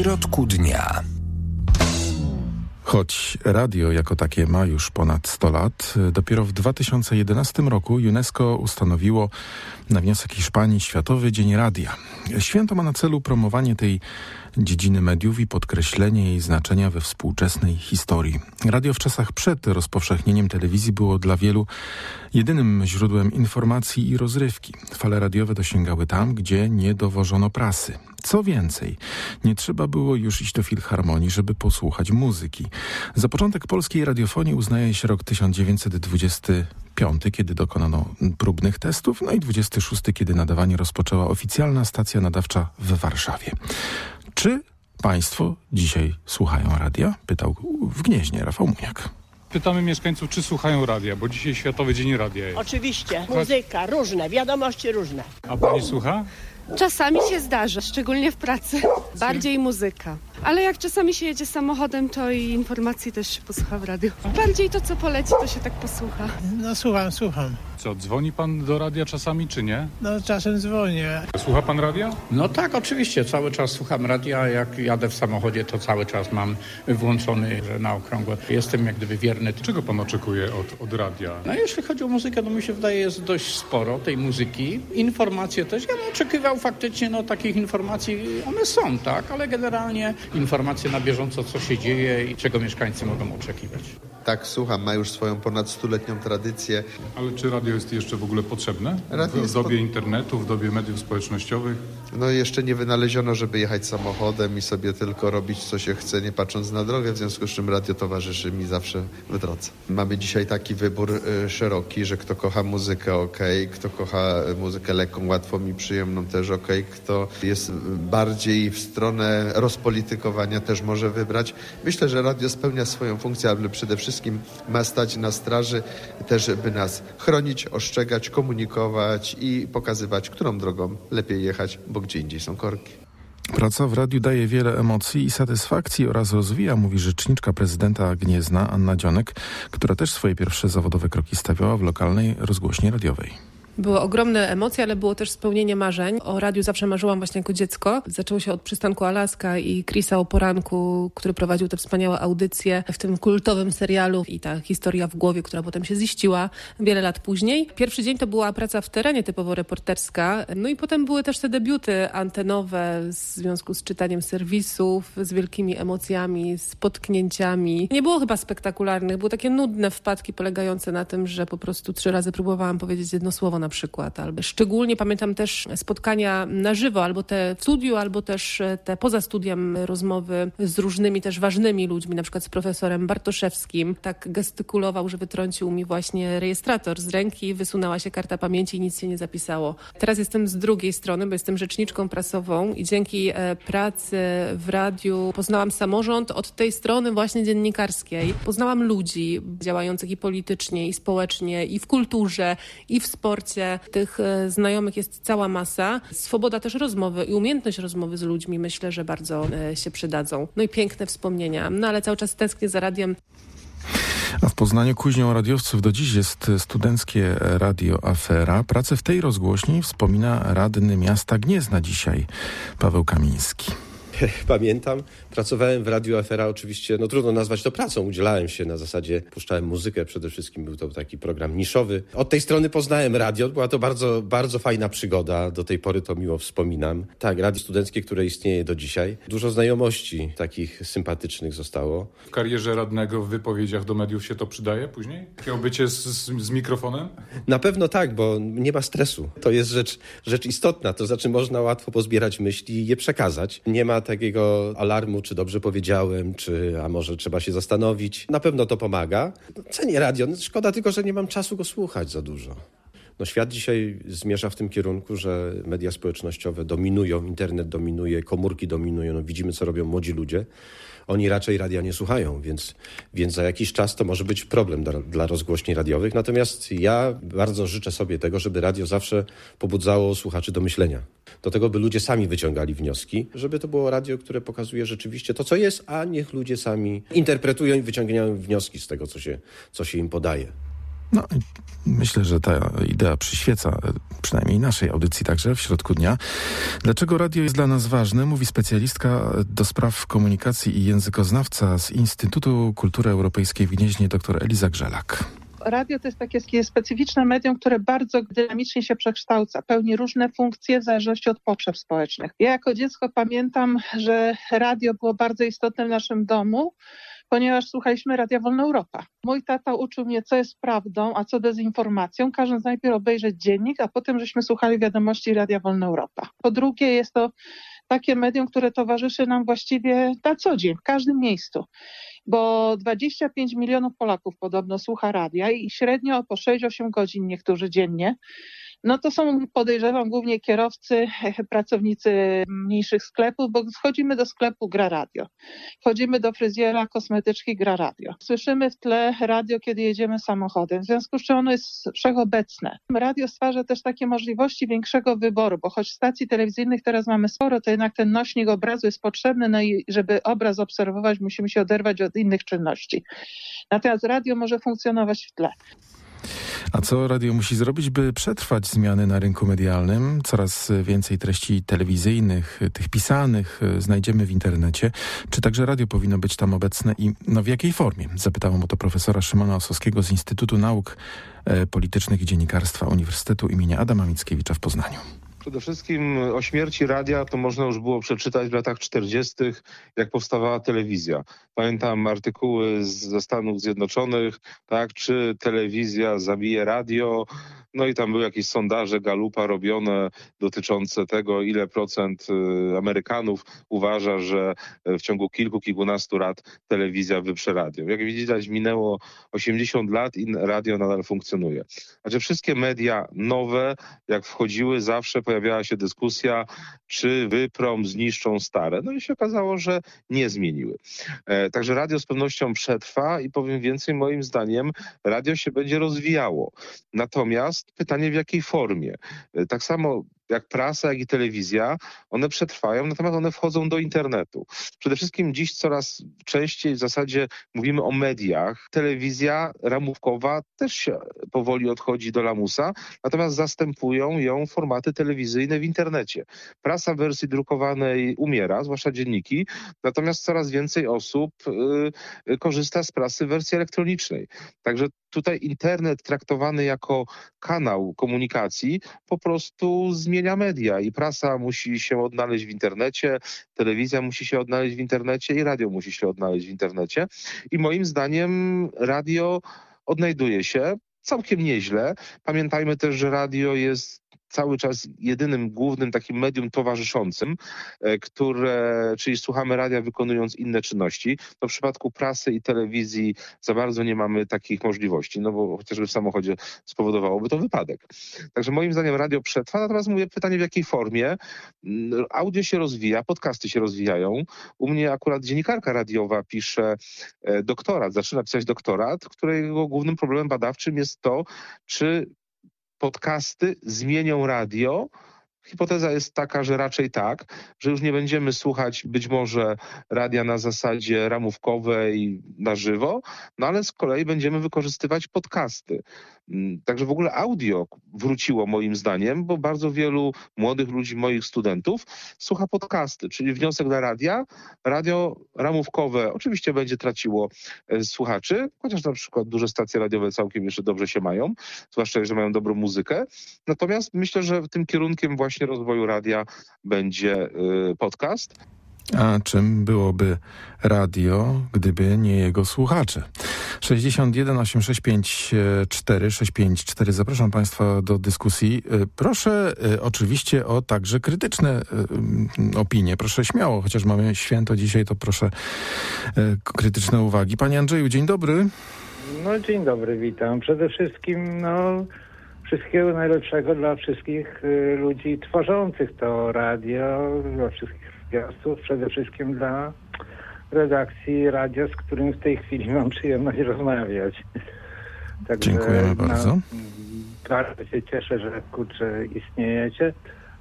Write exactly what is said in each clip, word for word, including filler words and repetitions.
środku dnia. Choć radio jako takie ma już ponad sto lat, dopiero w dwa tysiące jedenastym roku UNESCO ustanowiło na wniosek Hiszpanii Światowy Dzień Radia. Święto ma na celu promowanie tej dziedziny mediów i podkreślenie jej znaczenia we współczesnej historii. Radio w czasach przed rozpowszechnieniem telewizji było dla wielu jedynym źródłem informacji i rozrywki. Fale radiowe dosięgały tam, gdzie nie dowożono prasy. Co więcej, nie trzeba było już iść do filharmonii, żeby posłuchać muzyki. Za początek polskiej radiofonii uznaje się rok tysiąc dziewięćset dwudziesty piąty, kiedy dokonano próbnych testów, no i dwudziesty szósty, kiedy nadawanie rozpoczęła oficjalna stacja nadawcza w Warszawie. Czy państwo dzisiaj słuchają radia? Pytał w Gnieźnie Rafał Muniak. Pytamy mieszkańców, czy słuchają radia, bo dzisiaj Światowy Dzień Radia jest. Oczywiście. Muzyka, różne, wiadomości różne. A pani słucha? Czasami się zdarza, szczególnie w pracy. Bardziej muzyka. Ale jak czasami się jedzie samochodem, to i informacji też się posłucha w radiu. Bardziej to, co poleci, to się tak posłucha. No słucham, słucham. Co, dzwoni pan do radia czasami, czy nie? No czasem dzwonię. Słucha pan radia? No tak, oczywiście. Cały czas słucham radia. Jak jadę w samochodzie, to cały czas mam włączony że na okrągło. Jestem jak gdyby wierny. Czego pan oczekuje od, od radia? No jeśli chodzi o muzykę, to mi się wydaje, jest dość sporo tej muzyki. Informacje też. Ja bym oczekiwał faktycznie, no takich informacji, one są, tak? Ale generalnie informacje na bieżąco, co się dzieje i czego mieszkańcy mogą oczekiwać. Tak, słucham, ma już swoją ponad stuletnią tradycję. Ale czy radio jest jeszcze w ogóle potrzebne? Radio w, w dobie pod... internetu, w dobie mediów społecznościowych? No jeszcze nie wynaleziono, żeby jechać samochodem i sobie tylko robić, co się chce, nie patrząc na drogę, w związku z czym radio towarzyszy mi zawsze w drodze. Mamy dzisiaj taki wybór y, szeroki, że kto kocha muzykę, okej, okay, kto kocha muzykę lekką, łatwą i przyjemną, też okej, okay, kto jest bardziej w stronę rozpolitykowania, też może wybrać. Myślę, że radio spełnia swoją funkcję, ale przede wszystkim ma stać na straży też, by nas chronić, ostrzegać, komunikować i pokazywać, którą drogą lepiej jechać, bo gdzie indziej są korki. Praca w radiu daje wiele emocji i satysfakcji oraz rozwija, mówi rzeczniczka prezydenta Gniezna Anna Dzionek, która też swoje pierwsze zawodowe kroki stawiała w lokalnej rozgłośni radiowej. Były ogromne emocje, ale było też spełnienie marzeń. O radiu zawsze marzyłam właśnie jako dziecko. Zaczęło się od Przystanku Alaska i Chrisa o poranku, który prowadził te wspaniałe audycje w tym kultowym serialu i ta historia w głowie, która potem się ziściła wiele lat później. Pierwszy dzień to była praca w terenie typowo reporterska. No i potem były też te debiuty antenowe w związku z czytaniem serwisów, z wielkimi emocjami, z potknięciami. Nie było chyba spektakularnych, były takie nudne wpadki polegające na tym, że po prostu trzy razy próbowałam powiedzieć jedno słowo na przykład. Albo szczególnie pamiętam też spotkania na żywo, albo te w studiu, albo też te poza studiem rozmowy z różnymi też ważnymi ludźmi, na przykład z profesorem Bartoszewskim. Tak gestykulował, że wytrącił mi właśnie rejestrator z ręki, wysunęła się karta pamięci i nic się nie zapisało. Teraz jestem z drugiej strony, bo jestem rzeczniczką prasową i dzięki pracy w radiu poznałam samorząd od tej strony właśnie dziennikarskiej. Poznałam ludzi działających i politycznie, i społecznie, i w kulturze, i w sporcie. Tych znajomych jest cała masa. Swoboda też rozmowy i umiejętność rozmowy z ludźmi myślę, że bardzo się przydadzą. No i piękne wspomnienia. No ale cały czas tęsknię za radiem. A w Poznaniu kuźnią radiowców do dziś jest studenckie radio Afera. Pracę w tej rozgłośni wspomina radny miasta Gniezna dzisiaj, Paweł Kamiński. Pamiętam, pracowałem w Radiu Afera, oczywiście, no trudno nazwać to pracą, udzielałem się na zasadzie, puszczałem muzykę, przede wszystkim był to taki program niszowy. Od tej strony poznałem radio, była to bardzo, bardzo fajna przygoda, do tej pory to miło wspominam. Tak, radio studenckie, które istnieje do dzisiaj. Dużo znajomości takich sympatycznych zostało. W karierze radnego w wypowiedziach do mediów się to przydaje później? Takie obycie z, z, z mikrofonem? Na pewno tak, bo nie ma stresu. To jest rzecz, rzecz istotna, to znaczy można łatwo pozbierać myśli i je przekazać. Nie ma takiego alarmu, czy dobrze powiedziałem, czy a może trzeba się zastanowić. Na pewno to pomaga. Cenię radio, no, szkoda tylko, że nie mam czasu go słuchać za dużo. No, świat dzisiaj zmierza w tym kierunku, że media społecznościowe dominują, internet dominuje, komórki dominują. No, widzimy, co robią młodzi ludzie. Oni raczej radia nie słuchają, więc, więc za jakiś czas to może być problem dla, dla rozgłośni radiowych. Natomiast ja bardzo życzę sobie tego, żeby radio zawsze pobudzało słuchaczy do myślenia. Do tego, by ludzie sami wyciągali wnioski, żeby to było radio, które pokazuje rzeczywiście to, co jest, a niech ludzie sami interpretują i wyciągają wnioski z tego, co się, co się im podaje. No, myślę, że ta idea przyświeca przynajmniej naszej audycji także w środku dnia. Dlaczego radio jest dla nas ważne? Mówi specjalistka do spraw komunikacji i językoznawca z Instytutu Kultury Europejskiej w Gnieźnie dr Eliza Grzelak. Radio to jest takie specyficzne medium, które bardzo dynamicznie się przekształca, pełni różne funkcje w zależności od potrzeb społecznych. Ja jako dziecko pamiętam, że radio było bardzo istotne w naszym domu, ponieważ słuchaliśmy Radia Wolna Europa. Mój tata uczył mnie, co jest prawdą, a co dezinformacją, każąc najpierw obejrzeć dziennik, a potem żeśmy słuchali wiadomości Radia Wolna Europa. Po drugie, jest to takie medium, które towarzyszy nam właściwie na co dzień, w każdym miejscu, bo dwadzieścia pięć milionów Polaków podobno słucha radia i średnio po sześć osiem godzin niektórzy dziennie. No to są, podejrzewam, głównie kierowcy, pracownicy mniejszych sklepów, bo wchodzimy do sklepu, gra radio. Wchodzimy do fryzjera, kosmetyczki, gra radio. Słyszymy w tle radio, kiedy jedziemy samochodem, w związku z czym ono jest wszechobecne. Radio stwarza też takie możliwości większego wyboru, bo choć stacji telewizyjnych teraz mamy sporo, to jednak ten nośnik obrazu jest potrzebny, no i żeby obraz obserwować, musimy się oderwać od innych czynności. Natomiast radio może funkcjonować w tle. A co radio musi zrobić, by przetrwać zmiany na rynku medialnym? Coraz więcej treści telewizyjnych, tych pisanych znajdziemy w internecie. Czy także radio powinno być tam obecne i no w jakiej formie? Zapytałem o to profesora Szymona Osowskiego z Instytutu Nauk Politycznych i Dziennikarstwa Uniwersytetu imienia Adama Mickiewicza w Poznaniu. Przede wszystkim o śmierci radia to można już było przeczytać w latach czterdziestych, jak powstawała telewizja. Pamiętam artykuły ze Stanów Zjednoczonych, tak, czy telewizja zabije radio. No i tam były jakieś sondaże Gallupa robione dotyczące tego, ile procent Amerykanów uważa, że w ciągu kilku, kilkunastu lat telewizja wyprze radio. Jak widać, minęło osiemdziesiąt lat i radio nadal funkcjonuje. Znaczy wszystkie media nowe, jak wchodziły, zawsze pojawiała się dyskusja, czy wyprą, zniszczą stare. No i się okazało, że nie zmieniły. E, także radio z pewnością przetrwa i powiem więcej, moim zdaniem radio się będzie rozwijało. Natomiast pytanie, w jakiej formie. Tak samo jak prasa, jak i telewizja, one przetrwają, natomiast one wchodzą do internetu. Przede wszystkim dziś coraz częściej w zasadzie mówimy o mediach. Telewizja ramówkowa też się powoli odchodzi do lamusa, natomiast zastępują ją formaty telewizyjne w internecie. Prasa w wersji drukowanej umiera, zwłaszcza dzienniki, natomiast coraz więcej osób y, korzysta z prasy w wersji elektronicznej. Także tutaj internet traktowany jako kanał komunikacji po prostu zmienia media i prasa musi się odnaleźć w internecie, telewizja musi się odnaleźć w internecie i radio musi się odnaleźć w internecie. I moim zdaniem radio odnajduje się całkiem nieźle. Pamiętajmy też, że radio jest cały czas jedynym głównym takim medium towarzyszącym, które, czyli słuchamy radia wykonując inne czynności. No w przypadku prasy i telewizji za bardzo nie mamy takich możliwości, no bo chociażby w samochodzie spowodowałoby to wypadek. Także moim zdaniem radio przetrwa, natomiast mówię pytanie, w jakiej formie. Audio się rozwija, podcasty się rozwijają. U mnie akurat dziennikarka radiowa pisze doktorat, zaczyna pisać doktorat, którego głównym problemem badawczym jest to, czy podcasty zmienią radio. Hipoteza jest taka, że raczej tak, że już nie będziemy słuchać być może radia na zasadzie ramówkowej na żywo, no ale z kolei będziemy wykorzystywać podcasty. Także w ogóle audio wróciło moim zdaniem, bo bardzo wielu młodych ludzi, moich studentów słucha podcasty, czyli wniosek dla radia. Radio ramówkowe oczywiście będzie traciło słuchaczy, chociaż na przykład duże stacje radiowe całkiem jeszcze dobrze się mają, zwłaszcza, że mają dobrą muzykę. Natomiast myślę, że tym kierunkiem właśnie rozwoju radia będzie podcast. A czym byłoby radio, gdyby nie jego słuchacze? sześćdziesiąt jeden osiemset sześćdziesiąt pięć cztery sześć pięć cztery. Zapraszam Państwa do dyskusji. Proszę oczywiście o także krytyczne opinie. Proszę śmiało, chociaż mamy święto dzisiaj, to proszę krytyczne uwagi. Panie Andrzeju, dzień dobry. No dzień dobry, witam. Przede wszystkim no wszystkiego najlepszego dla wszystkich y, ludzi tworzących to radio, dla wszystkich gwiazdów, przede wszystkim dla redakcji radia, z którym w tej chwili mam przyjemność rozmawiać. Także, dziękujemy bardzo. No, bardzo się cieszę, że kurczę istniejecie.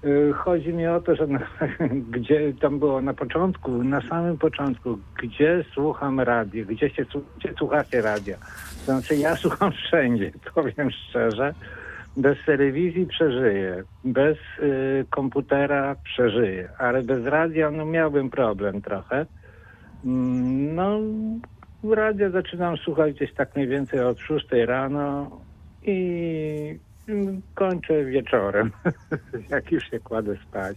Chodzi mi o to, że na, gdzie tam było na początku, na samym początku, gdzie słucham radia, gdzie, się, gdzie słuchacie radia. To znaczy ja słucham wszędzie, powiem szczerze. Bez telewizji przeżyję, bez y, komputera przeżyję, ale bez radia no miałbym problem trochę. Mm, no radia zaczynam słuchać gdzieś tak mniej więcej od szóstej rano i kończę wieczorem, jak już się kładę spać.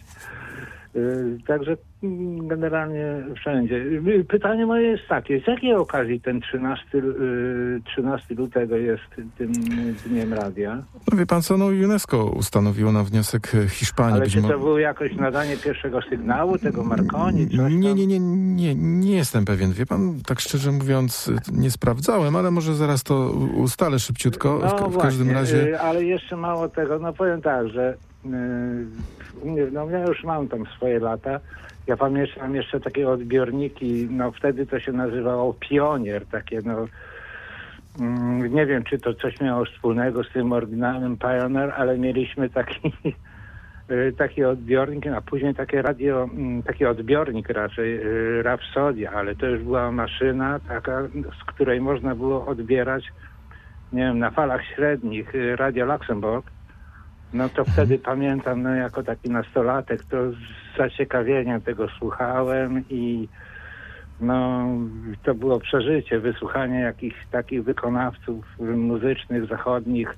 Także generalnie wszędzie. Pytanie moje jest takie, z jakiej okazji ten trzynastego lutego jest tym Dniem Radia? No wie pan co, no UNESCO ustanowiło na wniosek Hiszpanii. Ale czy to było jakoś nadanie pierwszego sygnału, tego Marconi? Nie, nie, nie, nie, nie jestem pewien. Wie pan, tak szczerze mówiąc, nie sprawdzałem, ale może zaraz to ustalę szybciutko. No w, w właśnie, każdym razie... Ale jeszcze mało tego, no powiem tak, że no ja już mam tam swoje lata. Ja pamiętam jeszcze takie odbiorniki, no wtedy to się nazywało Pionier, takie no nie wiem, czy to coś miało wspólnego z tym oryginalnym Pioneer, ale mieliśmy taki taki odbiornik, a później takie radio, taki odbiornik raczej, Rhapsodia, ale to już była maszyna taka, z której można było odbierać, nie wiem, na falach średnich Radio Luxemburg. No to wtedy pamiętam, no jako taki nastolatek, to z zaciekawieniem tego słuchałem i no to było przeżycie, wysłuchanie jakichś takich wykonawców muzycznych, zachodnich,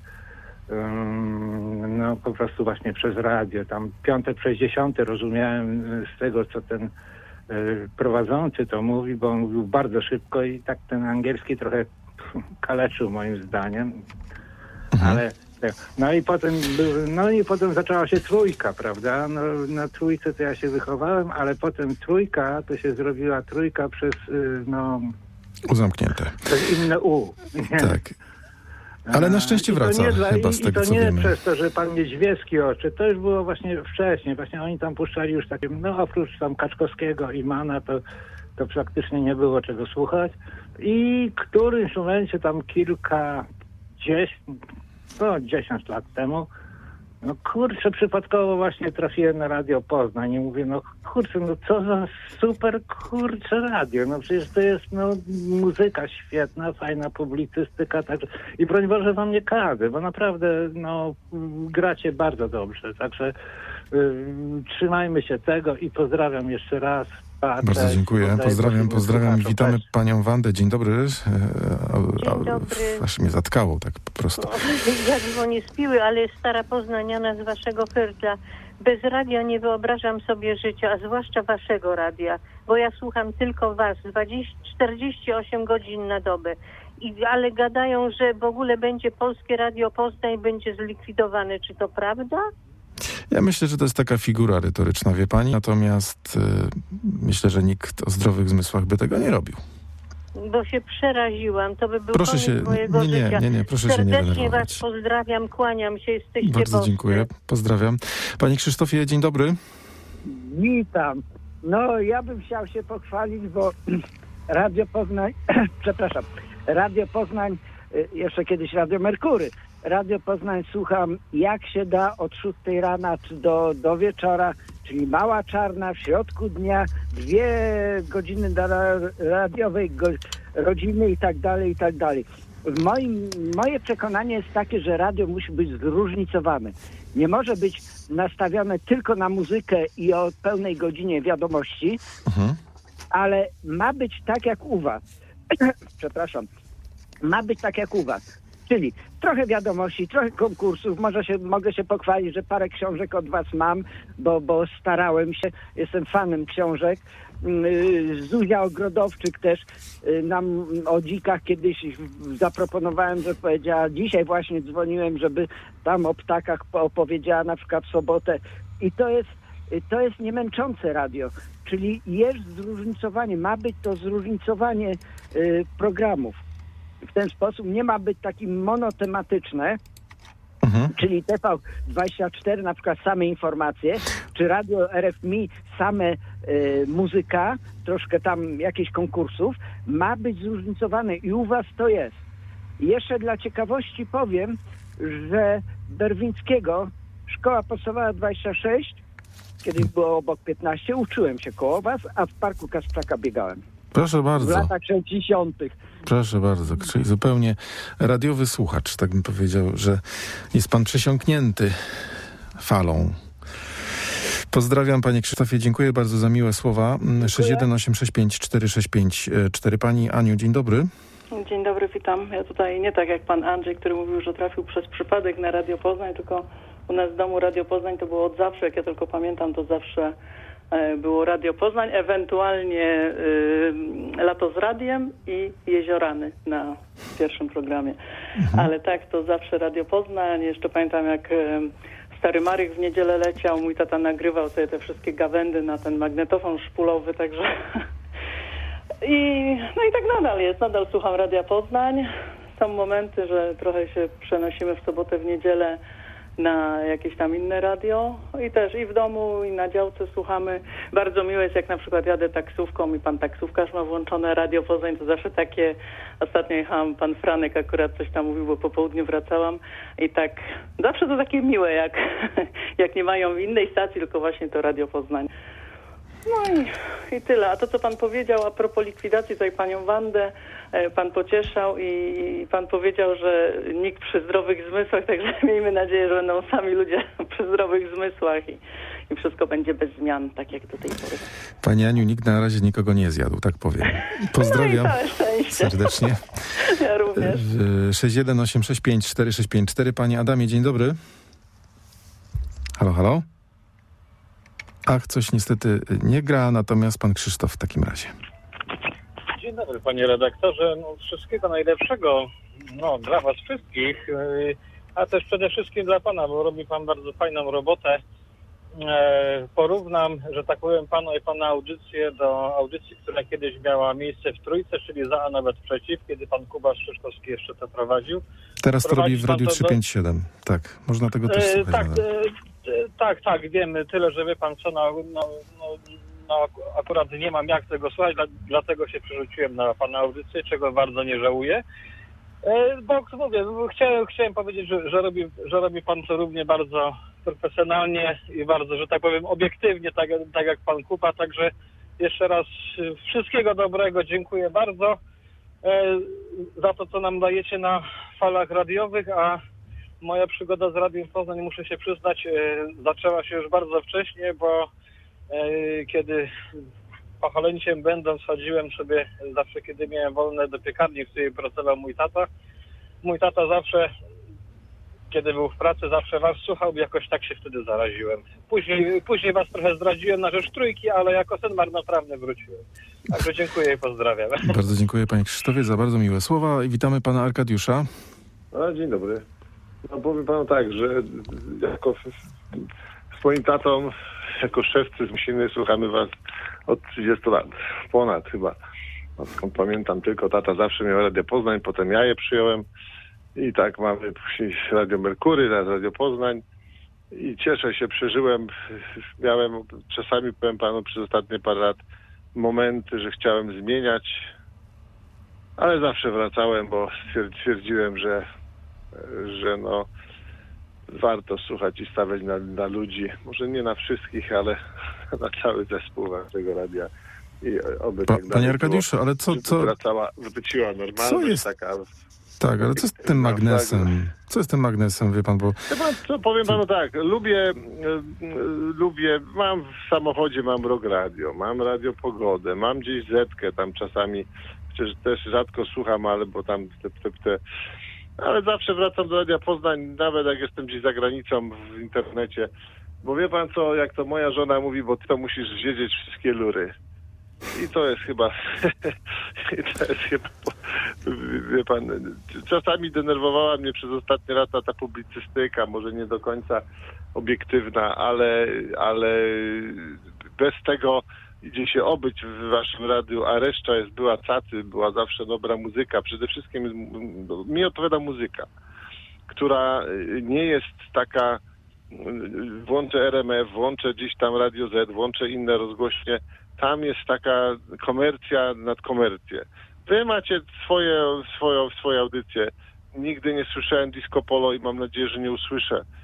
um, no po prostu właśnie przez radio. Tam piąte przez dziesiąte rozumiałem z tego, co ten y, prowadzący to mówi, bo on mówił bardzo szybko i tak ten angielski trochę kaleczył moim zdaniem, mhm. ale No i potem, no i potem zaczęła się trójka, prawda? No, na trójce to ja się wychowałem, ale potem trójka to się zrobiła trójka przez, no... Uzamknięte. Przez inne U. Nie? Tak. Ale na szczęście wraca nie chyba dla, z i, tego, i to co nie wiemy. przez to, że pan Niedźwiecki oczy, to już było właśnie wcześniej. Właśnie oni tam puszczali już takie, no oprócz tam Kaczkowskiego i Mana, to, to praktycznie nie było czego słuchać. I w którymś momencie tam kilka, dziesięć, no dziesięć lat temu, no kurczę, przypadkowo właśnie trafiłem na Radio Poznań i mówię, no kurczę, no co za super kurczę radio, no przecież to jest no muzyka świetna, fajna publicystyka, także i broń Boże wam nie każe, bo naprawdę no gracie bardzo dobrze, także yy, trzymajmy się tego i pozdrawiam jeszcze raz. Pa, Bardzo cześć. dziękuję. Poddaję Pozdrawiam, pozdrawiam i witamy cześć. panią Wandę. Dzień dobry. Dzień dobry. Aż mnie zatkało tak po prostu. Ja dzwonię z Piły, ale jest stara poznaniana z waszego Herdla. Bez radia nie wyobrażam sobie życia, a zwłaszcza waszego radia, bo ja słucham tylko was, dwadzieścia, czterdzieści osiem godzin na dobę. I, ale gadają, że w ogóle będzie Polskie Radio Poznań, będzie zlikwidowane. Czy to prawda? Ja myślę, że to jest taka figura retoryczna, wie pani, natomiast y, myślę, że nikt o zdrowych zmysłach by tego nie robił. Bo się przeraziłam, to by był proszę koniec się, mojego nie, nie, życia. Nie, nie, proszę Serdecznie się nie denerwować. was pozdrawiam, kłaniam się, jesteście Bardzo boscy. dziękuję, pozdrawiam. Panie Krzysztofie, dzień dobry. Witam. No, ja bym chciał się pochwalić, bo Radio Poznań, przepraszam, Radio Poznań, jeszcze kiedyś Radio Merkury, Radio Poznań słucham jak się da od szóstej rana czy do, do wieczora, czyli mała czarna w środku dnia, dwie godziny do radiowej go, rodziny i tak dalej, i tak dalej. W moim, moje przekonanie jest takie, że radio musi być zróżnicowane. Nie może być nastawione tylko na muzykę i o pełnej godzinie wiadomości, mhm. ale ma być tak jak u was. Przepraszam. Ma być tak jak u was. Czyli trochę wiadomości, trochę konkursów. Może się, mogę się pochwalić, że parę książek od was mam, bo, bo starałem się. Jestem fanem książek. Zuzia Ogrodowczyk też nam o dzikach kiedyś zaproponowałem, że powiedziała, dzisiaj właśnie dzwoniłem, żeby tam o ptakach opowiedziała na przykład w sobotę. I to jest, to jest niemęczące radio. Czyli jest zróżnicowanie, ma być to zróżnicowanie y, programów. W ten sposób nie ma być takim monotematyczne, mhm. czyli T V dwadzieścia cztery na przykład same informacje, czy Radio R F M I same y, muzyka, troszkę tam jakichś konkursów, ma być zróżnicowane i u was to jest. I jeszcze dla ciekawości powiem, że Berwińskiego szkoła podstawowa dwadzieścia sześć, kiedyś było obok piętnaście, uczyłem się koło was, a w parku Kasprzaka biegałem. Proszę bardzo. W latach sześćdziesiątych. Proszę bardzo, czyli zupełnie radiowy słuchacz, tak bym powiedział, że jest pan przesiąknięty falą. Pozdrawiam panie Krzysztofie, dziękuję bardzo za miłe słowa. sześć jeden osiem sześć pięć cztery sześć pięć cztery. Pani Aniu, dzień dobry. Dzień dobry, witam. Ja tutaj nie tak jak pan Andrzej, który mówił, że trafił przez przypadek na Radio Poznań, tylko u nas w domu Radio Poznań to było od zawsze, jak ja tylko pamiętam, to zawsze było Radio Poznań, ewentualnie y, Lato z Radiem i Jeziorany na pierwszym programie. Mhm. Ale tak, to zawsze Radio Poznań. Jeszcze pamiętam, jak y, Stary Marek w niedzielę leciał, mój tata nagrywał sobie te wszystkie gawędy na ten magnetofon szpulowy, także... I, no i tak nadal jest, nadal słucham Radia Poznań. Są momenty, że trochę się przenosimy w sobotę, w niedzielę na jakieś tam inne radio i też i w domu, i na działce słuchamy. Bardzo miłe jest, jak na przykład jadę taksówką i pan taksówkarz ma włączone Radio Poznań, to zawsze takie, ostatnio jechałam, pan Franek akurat coś tam mówił, bo po południu wracałam i tak, zawsze to takie miłe, jak, jak nie mają w innej stacji, tylko właśnie to Radio Poznań. No i, i tyle. A to, co pan powiedział a propos likwidacji, tutaj panią Wandę e, pan pocieszał i, i pan powiedział, że nikt przy zdrowych zmysłach, także miejmy nadzieję, że będą sami ludzie przy zdrowych zmysłach i, i wszystko będzie bez zmian, tak jak do tej pory. Pani Aniu, nikt na razie nikogo nie zjadł, tak powiem. Pozdrawiam no serdecznie. Ja również. sześć jeden osiem sześć pięć cztery sześć pięć cztery. Panie Adamie, dzień dobry. Halo, halo? Ach, coś niestety nie gra, natomiast pan Krzysztof w takim razie. Dzień dobry, panie redaktorze. No, wszystkiego najlepszego no, dla was wszystkich, yy, a też przede wszystkim dla pana, bo robi pan bardzo fajną robotę. E, porównam, że tak powiem, panu i pana audycję do audycji, która kiedyś miała miejsce w Trójce, czyli za, a nawet przeciw, kiedy pan Kuba Szyszkowski jeszcze to prowadził. Teraz to robi w Radiu do... trzysta pięćdziesiąt siedem. Tak, można tego też e, słuchać. Tak, e, tak, tak, wiemy. Tyle, że wie pan co, no, no, no, no akurat nie mam jak tego słuchać, dla, dlatego się przerzuciłem na pana audycję, czego bardzo nie żałuję. E, bo mówię, chciałem, chciałem powiedzieć, że, że, robi, że robi pan to równie bardzo profesjonalnie i bardzo, że tak powiem, obiektywnie, tak, tak jak pan Kuba, także jeszcze raz wszystkiego dobrego, dziękuję bardzo e, za to, co nam dajecie na falach radiowych, a moja przygoda z Radiem Poznań, muszę się przyznać, e, zaczęła się już bardzo wcześnie, bo e, kiedy pocholeńciem będąc, chodziłem sobie zawsze, kiedy miałem wolne, do piekarni, w której pracował mój tata. Mój tata zawsze, kiedy był w pracy, zawsze was słuchał, jakoś tak się wtedy zaraziłem. Później, później was trochę zdradziłem na rzecz Trójki, ale jako sen marnotrawny wróciłem. Także dziękuję i pozdrawiam. Bardzo dziękuję panie Krzysztofie za bardzo miłe słowa i witamy pana Arkadiusza. A, dzień dobry. No powiem panu tak, że jako swoim tatą, jako szewcy z Msiny słuchamy was od trzydziestu lat. Ponad chyba. No, skąd pamiętam, tylko tata zawsze miał Radio Poznań, potem ja je przyjąłem i tak mamy później Radio Merkury, teraz Radio Poznań i cieszę się, przeżyłem, miałem czasami, powiem panu, przez ostatnie parę lat momenty, że chciałem zmieniać, ale zawsze wracałem, bo stwierdziłem, że że no warto słuchać i stawiać na, na ludzi, może nie na wszystkich, ale na cały zespół tego radia i oby pa, tak dalej. Panie Arkadiuszu, ale co... co wracała, wróciła normalność. Co jest? Taka, tak, ale co z tym magnesem? Co z tym magnesem, wie pan, bo... Co, powiem panu tak, lubię, lubię, mam w samochodzie, mam Rock Radio, mam Radio Pogodę, mam gdzieś Zetkę, tam czasami, przecież też rzadko słucham, ale bo tam te, te, te ale zawsze wracam do Radia Poznań, nawet jak jestem gdzieś za granicą w internecie. Bo wie pan co, jak to moja żona mówi, bo ty to musisz wiedzieć wszystkie lury. I to jest chyba... I to jest chyba... Wie pan, czasami denerwowała mnie przez ostatnie lata ta publicystyka, może nie do końca obiektywna, ale, ale bez tego idzie się obyć w waszym radiu, a reszta jest, była cacy, była zawsze dobra muzyka. Przede wszystkim mi odpowiada muzyka, która nie jest taka, włączę R M F, włączę gdzieś tam Radio Z, włączę inne rozgłośnie, tam jest taka komercja nad komercję. Wy macie swoje, swoją, swoje audycje. Nigdy nie słyszałem Disco Polo i mam nadzieję, że nie usłyszę.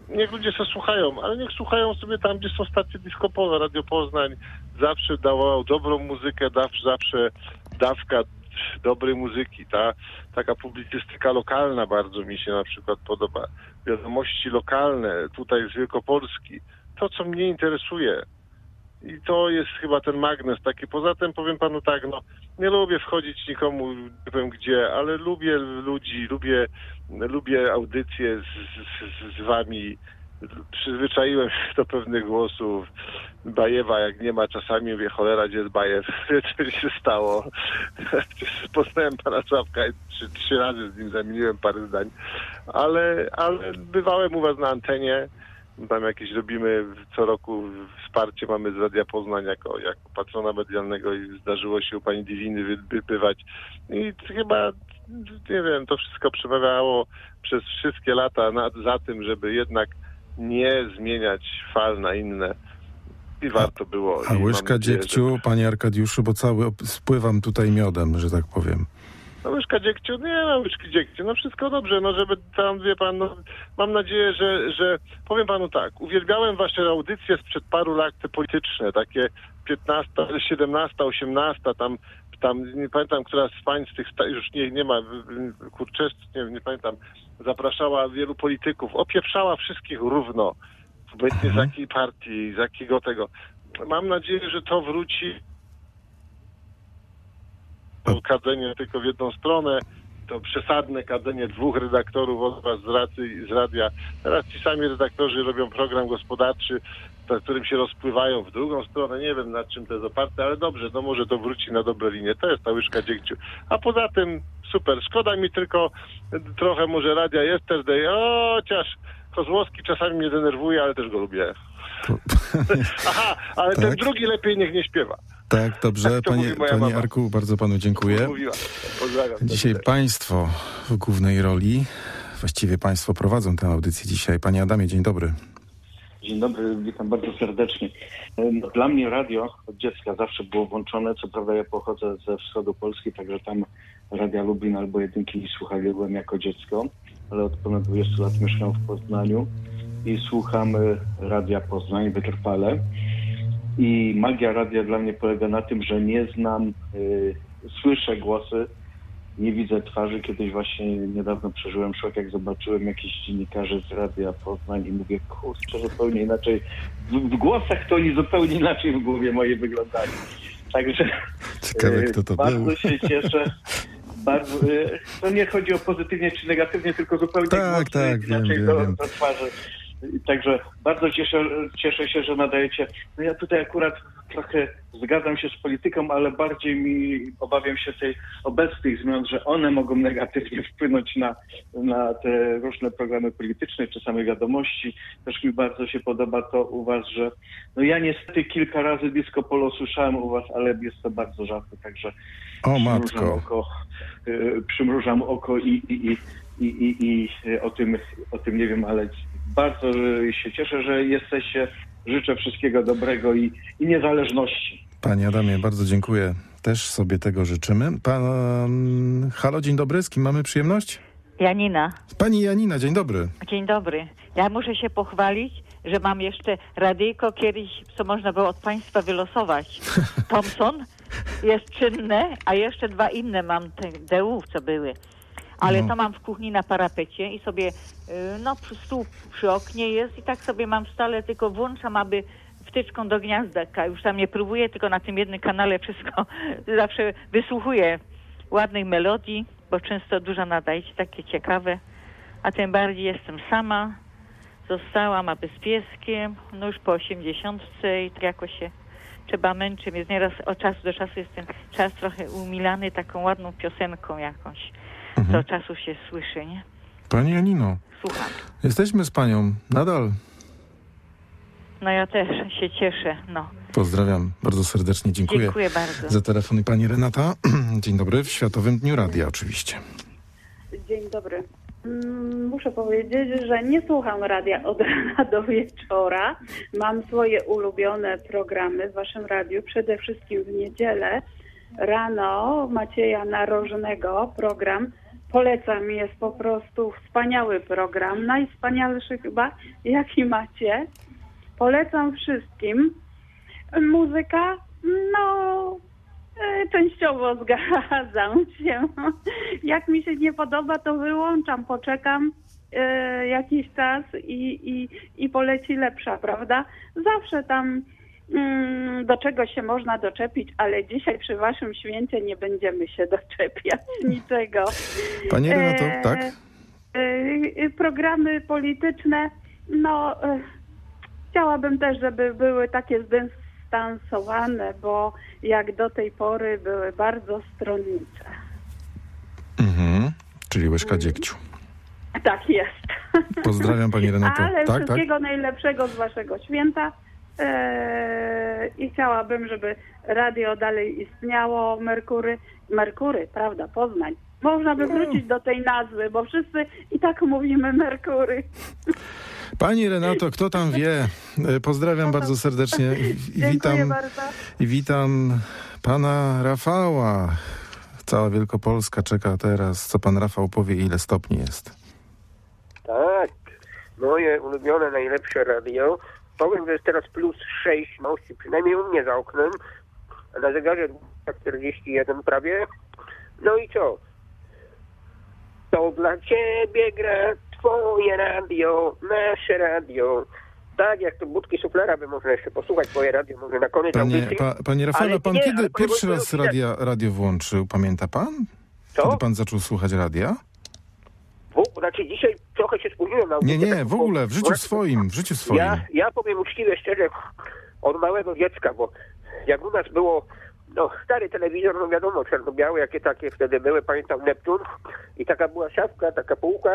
niech ludzie sobie słuchają, ale niech słuchają sobie tam, gdzie są stacje disco polo. Radio Poznań zawsze dawał dobrą muzykę, zawsze dawka dobrej muzyki. Ta taka publicystyka lokalna bardzo mi się na przykład podoba. Wiadomości lokalne tutaj z Wielkopolski. To, co mnie interesuje. I to jest chyba ten magnes taki. Poza tym powiem panu tak, no nie lubię wchodzić nikomu, nie wiem gdzie, ale lubię ludzi, lubię, lubię audycje z, z, z wami. Przyzwyczaiłem się do pewnych głosów. Bajewa, jak nie ma, czasami mówię, cholera, gdzie jest Bajew? Co się stało? Poznałem pana Czapka i trzy, trzy razy z nim zamieniłem parę zdań. Ale, ale bywałem u was na antenie. Tam jakieś robimy co roku wsparcie mamy z Radia Poznań jako, jako patrona medialnego i zdarzyło się u pani Diviny bywać. I chyba, nie wiem, to wszystko przemawiało przez wszystkie lata na, za tym, żeby jednak nie zmieniać fal na inne. I warto było. A łyżka dziegciu, że... panie Arkadiuszu, bo cały spływam tutaj miodem, że tak powiem. No łyżka dziegciu, nie ma łyżki dziegciu, no wszystko dobrze, no żeby tam, wie pan, no, mam nadzieję, że, że, powiem panu tak, uwielbiałem wasze audycje sprzed paru lat, te polityczne, takie piętnasta, siedemnasta, osiemnasta, tam, tam, nie pamiętam, która z pań z tych, już nie, nie ma, kurczę, nie, nie pamiętam, zapraszała wielu polityków, opieprzała wszystkich równo, obecnie z jakiej partii, z jakiego tego. Mam nadzieję, że to wróci. To kadzenie tylko w jedną stronę, to przesadne kadzenie dwóch redaktorów od was z, racji, z radia. Teraz ci sami redaktorzy robią program gospodarczy, na którym się rozpływają w drugą stronę. Nie wiem, nad czym to jest oparte, ale dobrze, no może to wróci na dobre linie. To jest ta łyżka dziegciu. A poza tym super. Szkoda mi tylko trochę może Radia Yesterday. O, chociaż Kozłowski czasami mnie denerwuje, ale też go lubię. Aha, ale tak. Ten drugi lepiej niech nie śpiewa. Tak, dobrze. Tak panie panie Arku, bardzo panu dziękuję. Pozdrawiam. Dzisiaj dobrze. Państwo w głównej roli, właściwie państwo prowadzą tę audycję dzisiaj. Panie Adamie, dzień dobry. Dzień dobry, witam bardzo serdecznie. No, dla mnie radio od dziecka zawsze było włączone. Co prawda ja pochodzę ze wschodu Polski, także tam Radia Lublin albo jedynki słuchałem jako dziecko, ale od ponad dwudziestu lat mieszkam w Poznaniu i słucham Radia Poznań wytrwale. I magia radia dla mnie polega na tym, że nie znam, y, słyszę głosy, nie widzę twarzy. Kiedyś właśnie niedawno przeżyłem szok, jak zobaczyłem jakichś dziennikarzy z Radia Poznań i mówię, kurczę, zupełnie inaczej. W, w głosach to oni zupełnie inaczej w głowie mojej wyglądali. Także ciekawe, kto to bardzo był. się cieszę. Bardzo, y, to nie chodzi o pozytywnie czy negatywnie, tylko zupełnie tak, tak, inaczej wiem, do, wiem. do twarzy. Także bardzo cieszę, cieszę się, że nadajecie. No ja tutaj akurat trochę zgadzam się z polityką, ale bardziej mi obawiam się tej obecnych zmian, że one mogą negatywnie wpłynąć na, na te różne programy polityczne, czy same wiadomości. Też mi bardzo się podoba to u was, że no ja niestety kilka razy disco polo słyszałem u was, ale jest to bardzo rzadko, także o, przymrużam matko. oko, y, przymrużam oko i, i, i, i, i, i o tym, o tym nie wiem, ale bardzo się cieszę, że jesteście. Życzę wszystkiego dobrego i, i niezależności. Panie Adamie, bardzo dziękuję. Też sobie tego życzymy. Pan... Halo, dzień dobry. Z kim mamy przyjemność? Janina. Pani Janina, dzień dobry. Dzień dobry. Ja muszę się pochwalić, że mam jeszcze radyjko kiedyś, co można było od państwa wylosować. Thomson jest czynne, a jeszcze dwa inne mam, te D U, co były. Ale no. To mam w kuchni na parapecie i sobie, no stół przy oknie jest i tak sobie mam stale, tylko włączam, aby wtyczką do gniazda. Już tam nie próbuję, tylko na tym jednym kanale wszystko zawsze wysłuchuję ładnych melodii, bo często dużo nadajecie, takie ciekawe. A tym bardziej jestem sama, zostałam, aby z pieskiem, no już po osiemdziesiątce i tak jakoś się trzeba męczy. Więc nieraz od czasu do czasu jest ten czas trochę umilany taką ładną piosenką jakąś. Mhm. Co czasu się słyszy, nie? Pani Janino. Słucham. Jesteśmy z panią nadal. No ja też się cieszę, no. Pozdrawiam bardzo serdecznie, dziękuję. Dziękuję bardzo. Za telefon i pani Renata. Dzień dobry, w Światowym Dniu Radia oczywiście. Dzień dobry. Muszę powiedzieć, że nie słucham radia od rana do wieczora. Mam swoje ulubione programy w waszym radiu, przede wszystkim w niedzielę. Rano Macieja Narożnego program Polecam, jest po prostu wspaniały program, najwspanialszy chyba, jaki macie. Polecam wszystkim. Muzyka, no e, częściowo zgadzam się. Jak mi się nie podoba, to wyłączam, poczekam e, jakiś czas i, i, i poleci lepsza, prawda? Zawsze tam mm, do czego się można doczepić, ale dzisiaj przy waszym święcie nie będziemy się doczepiać niczego. Pani Renato, e, tak? E, programy polityczne, no... E, Chciałabym też, żeby były takie zdystansowane, bo jak do tej pory były bardzo stronnicze. Mhm, czyli łyżka dziegciu. Tak jest. Pozdrawiam Pani Renato. Ale tak, wszystkiego tak? najlepszego z waszego święta eee, i chciałabym, żeby radio dalej istniało, Merkury. Merkury, prawda, Poznań. Można by wrócić do tej nazwy, bo wszyscy i tak mówimy Merkury. Pani Renato, kto tam wie? Pozdrawiam bardzo serdecznie i, i witam bardzo. i witam pana Rafała. Cała Wielkopolska czeka teraz, co pan Rafał powie, ile stopni jest. Tak, moje ulubione, najlepsze radio. Powiem, że jest teraz plus sześć mości, przynajmniej u mnie za oknem. A na zegarze czterdzieści jeden prawie. No i co? To dla ciebie gra twoje radio, nasze radio. Tak, jak to budki suflera by można jeszcze posłuchać, twoje radio może na koniec Panie, audycji. pa, panie Rafale, Ale pan nie, kiedy ale pierwszy panie raz Wojtku, radio, radio włączył? Pamięta pan? Co? Kiedy pan zaczął słuchać radia? W, znaczy dzisiaj trochę się spóźniłem na audycję. Nie, nie, tak, w ogóle, w życiu bo- swoim, w życiu swoim. Ja, ja powiem uczciwie, szczerze, od małego dziecka, bo jak u nas było, no stary telewizor, no wiadomo, czarno-białe, jakie takie wtedy były, pamiętam Neptun i taka była szafka, taka półka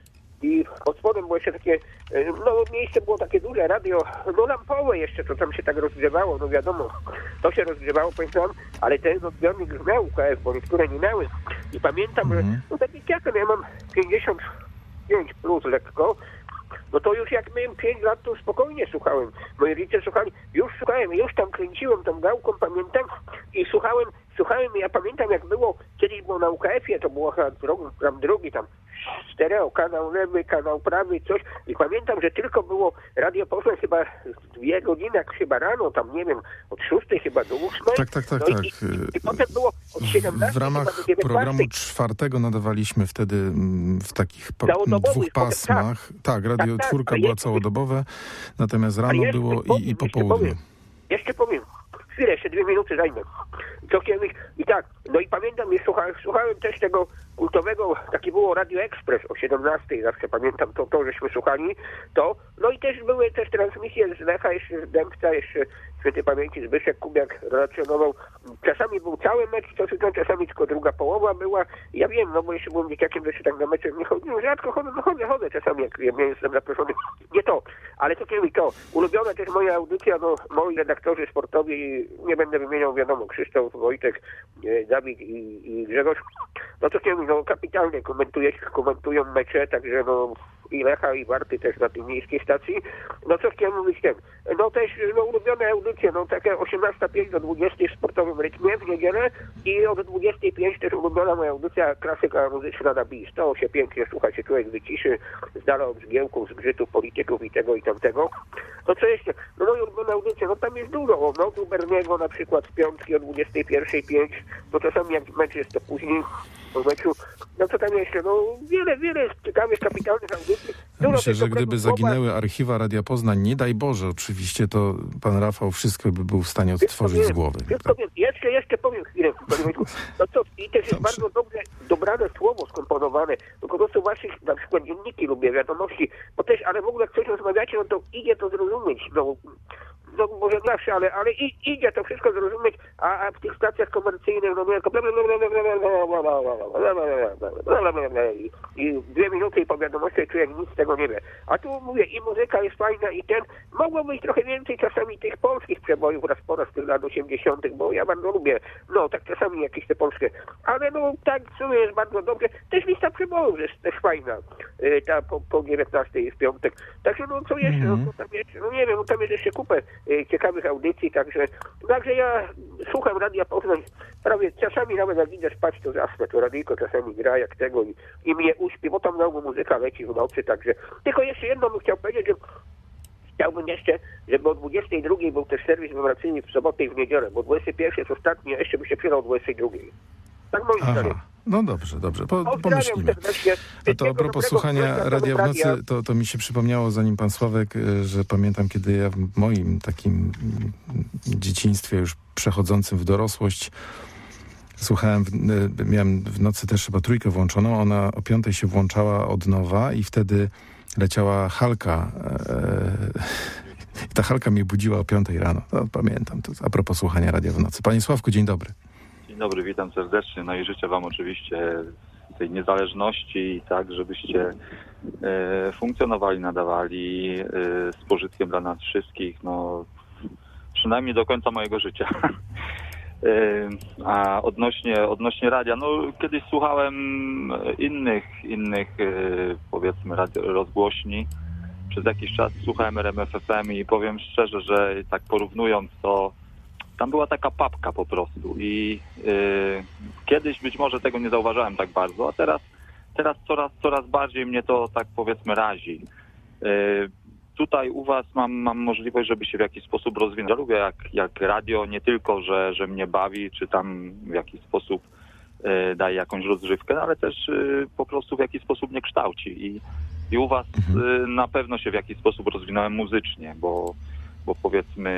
i pod spodem było jeszcze takie, no miejsce było takie duże, radio, no lampowe jeszcze, to tam się tak rozgrzewało, no wiadomo, to się rozgrzewało, pamiętam, ale ten odbiornik już miał U K F, bo niektóre nie miały i pamiętam, Mhm. że no taki ciakiem, ja mam pięćdziesiąt pięć plus lekko, no to już jak miałem pięć lat, to spokojnie słuchałem. Moi rodzice słuchali, już słuchałem, już tam kręciłem tą gałką, pamiętam, i słuchałem, słuchałem, ja pamiętam jak było, kiedyś było na U K F-ie, to było chyba program drugi tam, stereo, kanał lewy, kanał prawy, coś i pamiętam, że tylko było Radio Poznań chyba dwie godziny, jak chyba rano, tam nie wiem, od szóstej chyba do ósmej. Tak, tak, tak, no tak. I, i, i potem było od siedemnastej W ramach chyba do dziewiętnastej. programu czwartego nadawaliśmy wtedy mm, w takich pa- Całodobowy, dwóch potem, pasmach. Tak, Radio Tak, tak, czwórka ale była jeszcze- całodobowe, natomiast Ale rano jeszcze było powiem, i, i po jeszcze południu. powiem. Jeszcze powiem, chwilę, jeszcze dwie minuty zajmę. To kiedyś, i tak, no i pamiętam, i słuchałem, słuchałem też tego kultowego, takie było Radio Express o siedemnastej, zawsze pamiętam to, to żeśmy słuchali, to, no i też były też transmisje z Lecha, jeszcze z Dębca, jeszcze świętej pamięci Zbyszek Kubiak relacjonował. Czasami był cały mecz, to czasami tylko druga połowa była. Ja wiem, no bo jeszcze byłem dzieciakiem, że się tak na mecze nie chodziłem. Rzadko chodzę, no chodzę, chodzę czasami, jak ja nie jestem zaproszony. Nie to, ale to kiedy to. Ulubiona też moja audycja, no moi redaktorzy sportowi, nie będę wymieniał, wiadomo, Krzysztof, Wojtek, e, Dawid i, i Grzegorz. No to kiedy, no kapitalnie komentuje, komentują mecze, także no i Lecha, i Warty też na tej miejskiej stacji. No co chciałem mówić ten. No też no, ulubione audycje, no takie osiemnasta pięć do dwudziestej w sportowym rytmie w niedzielę i od dwudziestej pięć też ulubiona moja audycja klasyka muzyczna na bis. To się pięknie słucha, się człowiek wyciszy, z dala od zgiełków, zgrzytów polityków i tego i tamtego. No co jeszcze? No moje ulubione audycje, no tam jest dużo. No tu Berniego na przykład w piątki o dwudziestej pierwszej pięć, no czasami jak mecz jest to później po meczu. No co tam jeszcze? No wiele, wiele ciekawych, kapitalnych audycji. Dużo Myślę, też że dobrego gdyby słowa. zaginęły archiwa Radia Poznań, nie daj Boże, oczywiście, to pan Rafał wszystko by był w stanie odtworzyć Wszystko z wiem, głowy. Wszystko wiem. Jeszcze, jeszcze powiem chwilę, panie Wojtku. No co, i też jest bardzo dobrze dobrane słowo skomponowane. No po prostu waszych, na przykład dzienniki lubię, wiadomości, bo też, ale w ogóle jak coś rozmawiacie, no to idzie to zrozumieć. No, no może zawsze, ale, ale i, idzie to wszystko zrozumieć, a, a w tych stacjach komercyjnych, no nie, i, i dwie minuty i po wiadomości człowiek nic z tego nie wie. A tu mówię, i muzyka jest fajna i ten, mogło być trochę więcej czasami tych polskich przebojów raz po raz z tych lat osiemdziesiątych, bo ja bardzo lubię, no tak czasami jakieś te polskie, ale no tak w sumie jest bardzo dobrze. Też lista przebojów jest też fajna, y, ta po, po dziewiętnastej w piątek. Także no co jeszcze, no, to tam jeszcze, no nie wiem, no, tam jest jeszcze kupę y, ciekawych audycji, także, także ja słucham Radia Poznań prawie, czasami nawet jak idę spać, to zasnę, to radyjko czasami gra jak tego i, i mnie uśpi, bo tam znowu muzyka leci w nocy, także tylko jeszcze jedno bym chciał powiedzieć, że chciałbym jeszcze, żeby o dwudziestej drugiej był też serwis wibracyjny w sobotę i w niedzielę, bo dwudziestej pierwszej jest ostatni, a jeszcze by się przydał o dwudziestej drugiej. Tak moim zdaniem. No dobrze, dobrze, po, pomyślimy. A to a propos słuchania Radia w Nocy, to, to mi się przypomniało, zanim pan Sławek, że pamiętam, kiedy ja w moim takim dzieciństwie już przechodzącym w dorosłość słuchałem, miałem w nocy też chyba trójkę włączoną, ona o piątej się włączała od nowa i wtedy leciała Halka. Ta Halka mnie budziła o piątej rano. No, pamiętam to a propos słuchania Radia w Nocy. Panie Sławku, dzień dobry. Dzień dobry, witam serdecznie. No i życzę wam oczywiście tej niezależności i tak, żebyście e, funkcjonowali, nadawali e, z pożytkiem dla nas wszystkich, no przynajmniej do końca mojego życia. e, a odnośnie, odnośnie radia, no kiedyś słuchałem innych, innych e, powiedzmy radio, rozgłośni. Przez jakiś czas słuchałem R M F F M i powiem szczerze, że tak porównując to, tam była taka papka po prostu i yy, kiedyś być może tego nie zauważałem tak bardzo, a teraz, teraz coraz, coraz bardziej mnie to tak powiedzmy razi. Yy, tutaj u was mam, mam możliwość, żeby się w jakiś sposób rozwinąć. Ja lubię jak, jak radio, nie tylko, że, że mnie bawi, czy tam w jakiś sposób yy, daje jakąś rozrywkę, ale też yy, po prostu w jakiś sposób mnie kształci i, i u was yy, na pewno się w jakiś sposób rozwinąłem muzycznie, bo, bo powiedzmy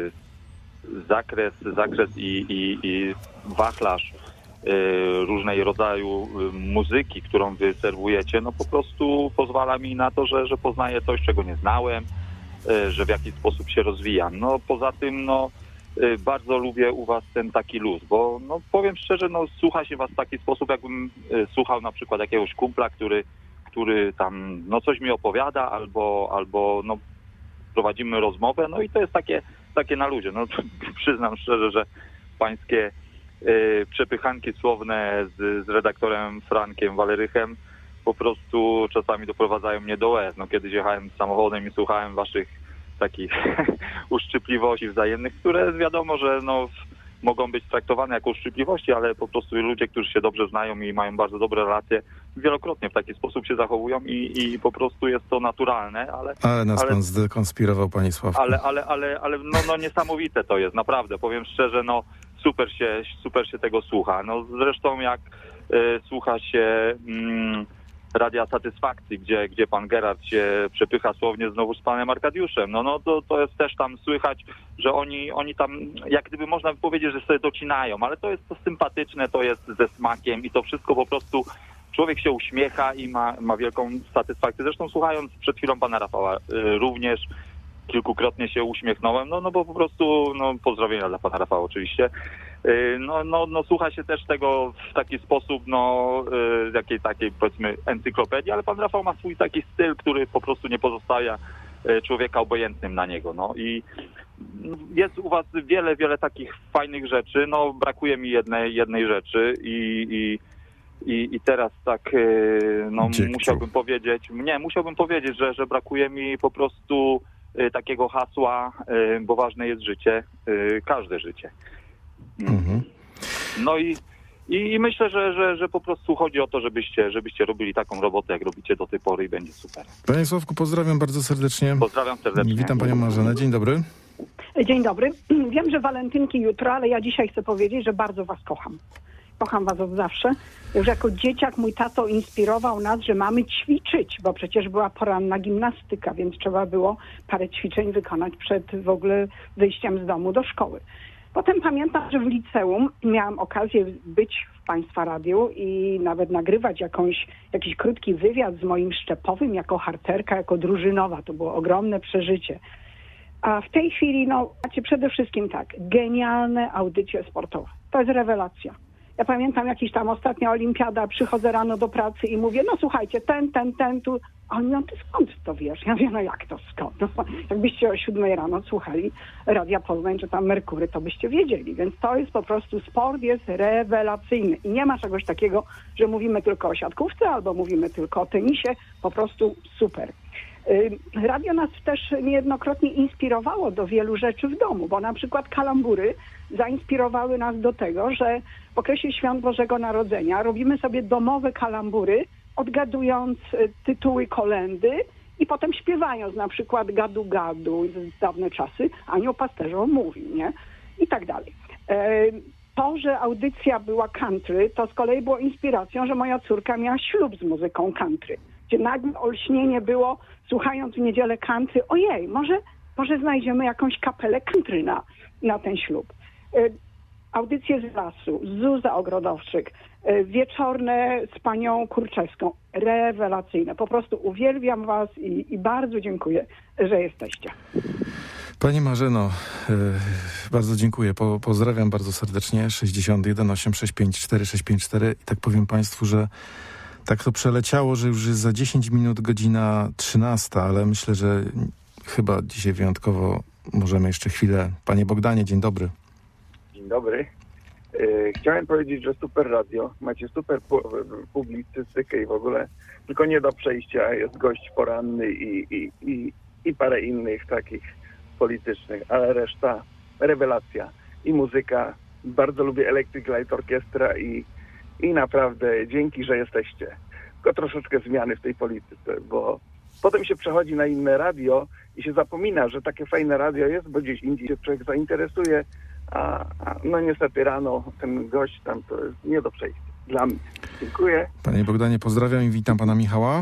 zakres, zakres i, i, i wachlarz y, różnej rodzaju y, muzyki, którą wy serwujecie, no po prostu pozwala mi na to, że, że poznaję coś, czego nie znałem, y, że w jakiś sposób się rozwijam. No poza tym, no y, bardzo lubię u was ten taki luz, bo no powiem szczerze, no słucha się was w taki sposób, jakbym y, słuchał na przykład jakiegoś kumpla, który, który tam no coś mi opowiada, albo, albo no prowadzimy rozmowę, no i to jest takie takie na ludzie. No przyznam szczerze, że pańskie y, przepychanki słowne z, z redaktorem Frankiem Walerychem po prostu czasami doprowadzają mnie do łez. No kiedyś jechałem samochodem i słuchałem waszych takich uszczypliwości wzajemnych, które wiadomo, że no mogą być traktowane jako uszczypliwości, ale po prostu ludzie, którzy się dobrze znają i mają bardzo dobre relacje, wielokrotnie w taki sposób się zachowują i, i po prostu jest to naturalne, ale... Ale nas ale, pan zdekonspirował, panie Sławku. Ale, ale, ale, ale no, no niesamowite to jest, naprawdę, powiem szczerze, no super się, super się tego słucha. No zresztą jak y, słucha się... Mm, Radia Satysfakcji, gdzie, gdzie pan Gerard się przepycha słownie znowu z panem Arkadiuszem. No, no to, to jest też tam słychać, że oni, oni tam, jak gdyby można by powiedzieć, że sobie docinają, ale to jest to sympatyczne, to jest ze smakiem i to wszystko po prostu człowiek się uśmiecha i ma, ma wielką satysfakcję. Zresztą słuchając przed chwilą pana Rafała, y, również kilkukrotnie się uśmiechnąłem, no, no bo po prostu, no pozdrowienia dla pana Rafała oczywiście. No, no, no słucha się też tego w taki sposób, no y, jakiej takiej powiedzmy encyklopedii, ale pan Rafał ma swój taki styl, który po prostu nie pozostawia y, człowieka obojętnym na niego, no i jest u was wiele, wiele takich fajnych rzeczy, no brakuje mi jednej, jednej rzeczy i, i, i, i teraz tak, y, no Dzięki. musiałbym powiedzieć, nie, musiałbym powiedzieć, że, że brakuje mi po prostu y, takiego hasła, y, bo ważne jest życie, y, każde życie. Mhm. No i, i myślę, że, że, że po prostu chodzi o to, żebyście, żebyście robili taką robotę, jak robicie do tej pory i będzie super. Panie Sławku, pozdrawiam bardzo serdecznie. Pozdrawiam serdecznie. Witam panią Marzenę. Dzień dobry. Dzień dobry. Wiem, że walentynki jutro, ale ja dzisiaj chcę powiedzieć, że bardzo was kocham. Kocham was od zawsze. Już jako dzieciak mój tato inspirował nas, że mamy ćwiczyć, bo przecież była poranna gimnastyka, więc trzeba było parę ćwiczeń wykonać przed w ogóle wyjściem z domu do szkoły. Potem pamiętam, że w liceum miałam okazję być w państwa radiu i nawet nagrywać jakąś, jakiś krótki wywiad z moim Szczepowym jako harcerka, jako drużynowa. To było ogromne przeżycie. A w tej chwili, no, macie przede wszystkim tak, genialne audycje sportowe. To jest rewelacja. Ja pamiętam jakiś tam ostatnia olimpiada, przychodzę rano do pracy i mówię, no słuchajcie, ten, ten, ten, tu. A oni, no ty skąd to wiesz? Ja mówię, no jak to skąd? No, jakbyście o siódmej rano słuchali Radia Poznań czy tam Merkury, to byście wiedzieli. Więc to jest po prostu, sport jest rewelacyjny. I nie ma czegoś takiego, że mówimy tylko o siatkówce albo mówimy tylko o tenisie. Po prostu super. Radio nas też niejednokrotnie inspirowało do wielu rzeczy w domu, bo na przykład kalambury zainspirowały nas do tego, że w okresie Świąt Bożego Narodzenia robimy sobie domowe kalambury, odgadując tytuły kolędy i potem śpiewając na przykład gadu gadu, dawne czasy, Anioł pasterzom mówi, nie? I tak dalej. To, że audycja była country, to z kolei było inspiracją, że moja córka miała ślub z muzyką country, gdzie nagle olśnienie było, słuchając w niedzielę country, ojej, może, może znajdziemy jakąś kapelę country na, na ten ślub. Audycje z lasu, Zuza Ogrodowczyk, wieczorne z panią Kurczewską, rewelacyjne. Po prostu uwielbiam was i, i bardzo dziękuję, że jesteście. Pani Marzeno, yy, bardzo dziękuję. Po, pozdrawiam bardzo serdecznie. sześćdziesiąt jeden osiemset sześćdziesiąt pięć czterysta sześćdziesiąt cztery i tak powiem państwu, że tak to przeleciało, że już jest za dziesięć minut godzina trzynasta, ale myślę, że chyba dzisiaj wyjątkowo możemy jeszcze chwilę. Panie Bogdanie, dzień dobry. Dzień dobry. Chciałem powiedzieć, że super radio, macie super publicystykę i w ogóle, tylko nie do przejścia jest gość poranny i, i, i, i parę innych takich politycznych, ale reszta rewelacja i muzyka. Bardzo lubię Electric Light Orchestra i, i naprawdę dzięki, że jesteście. Tylko troszeczkę zmiany w tej polityce, bo potem się przechodzi na inne radio i się zapomina, że takie fajne radio jest, bo gdzieś indziej się człowiek zainteresuje. A, a no niestety rano ten gość tam to jest nie do przejścia. Dla mnie. Dziękuję. Panie Bogdanie, pozdrawiam i witam pana Michała.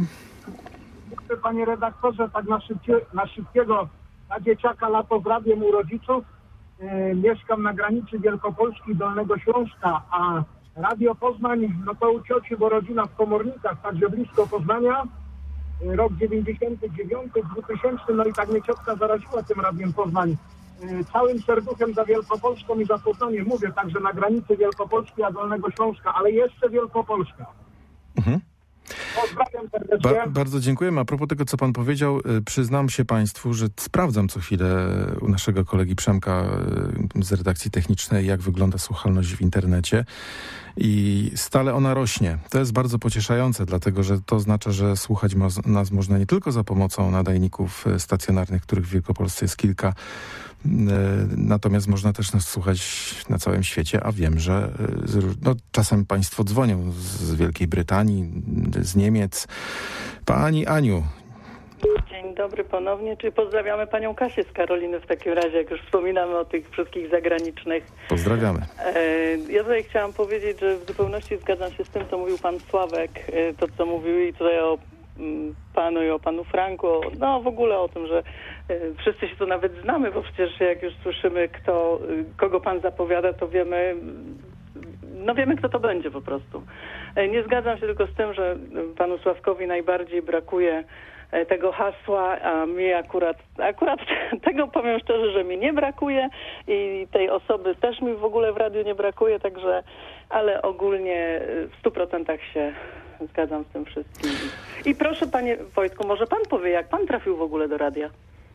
Panie redaktorze, tak na, szybkie, na szybkiego, na dzieciaka lato z radiem u rodziców. E, mieszkam na granicy Wielkopolski i Dolnego Śląska, a Radio Poznań, no to u cioci, bo rodzina w Komornikach, także blisko Poznania. E, rok dziewięćdziesiąty dziewiąty, dwutysięczny, no i tak mnie ciotka zaraziła tym Radiem Poznań. Całym serduchem za Wielkopolską i za Poznaniem mówię, także na granicy Wielkopolski a Dolnego Śląska, ale jeszcze Wielkopolska. Mhm. Pozdrawiam serdecznie. Ba- bardzo dziękujemy. A propos tego, co pan powiedział, y, przyznam się państwu, że sprawdzam co chwilę u naszego kolegi Przemka y, z redakcji technicznej, jak wygląda słuchalność w internecie i stale ona rośnie. To jest bardzo pocieszające, dlatego że to oznacza, że słuchać mo- nas można nie tylko za pomocą nadajników stacjonarnych, których w Wielkopolsce jest kilka, natomiast można też nas słuchać na całym świecie, a wiem, że no, czasem państwo dzwonią z Wielkiej Brytanii, z Niemiec. Pani Aniu. Dzień dobry ponownie. Czy pozdrawiamy panią Kasię z Karoliny w takim razie, jak już wspominamy o tych wszystkich zagranicznych. Pozdrawiamy. Ja tutaj chciałam powiedzieć, że w zupełności zgadzam się z tym, co mówił pan Sławek, to co mówił i tutaj o panu i o panu Franku, no w ogóle o tym, że wszyscy się tu nawet znamy, bo przecież jak już słyszymy, kto, kogo pan zapowiada, to wiemy, no wiemy, kto to będzie po prostu. Nie zgadzam się tylko z tym, że panu Sławkowi najbardziej brakuje tego hasła, a mi akurat, akurat tego powiem szczerze, że mi nie brakuje i tej osoby też mi w ogóle w radiu nie brakuje, także, ale ogólnie w stu procentach się zgadzam z tym wszystkim. I proszę panie Wojtku, może pan powie, jak pan trafił w ogóle do radia?